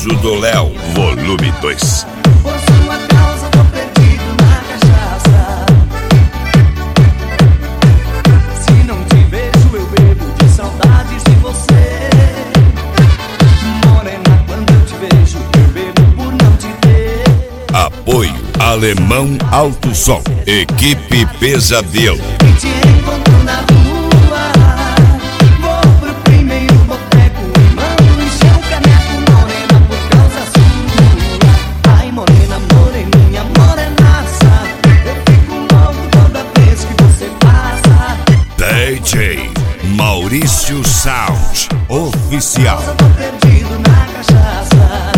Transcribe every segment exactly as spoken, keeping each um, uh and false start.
Beijo do Léo, volume dois. Por sua causa tô perdido na cachaça. Se não te vejo eu bebo de saudades de você. Morena, quando eu te vejo eu bebo por não te ter. Apoio Alemão Alto Som, Equipe Pesadelo. E te encontro na rua, vou pro primeiro boteco e mando encher um caneco. Morena, por causa sua. Ai, morena, moreninha, morenaça. Eu fico louco toda vez que você passa. D J Maurício Sound Oficial. Eu tô perdido na cachaça.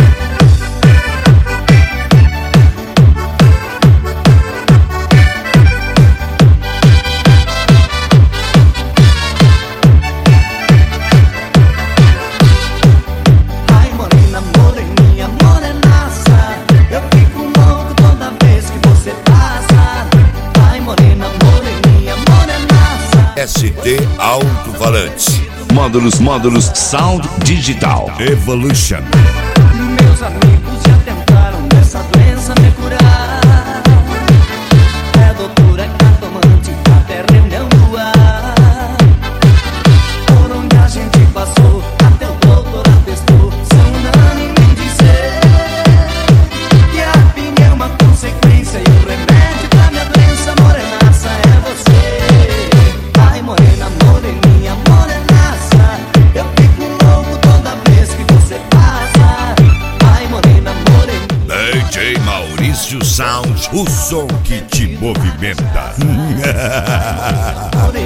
Ai, morena, moreninha, morenaça. Eu fico louco toda vez que você passa. Ai, morena, moreninha, morenaça. S D Alto-Falantes, Módulos, módulos Sound Digital. Evolution. Meus amigos já tentaram dessa doença me curar. É doutora, é cartomante, até reunião do ar. Por onde a gente passou, até o doutor atestou. São unânimes em dizer que a pinga é uma consequência e o remédio pra minha doença morenaça é você. Ai, morena, moreninha, morenaça. Eu fico louco toda vez que você passa. Ai, morena, moreninha. D J Maurício Sound, o som que te movimenta.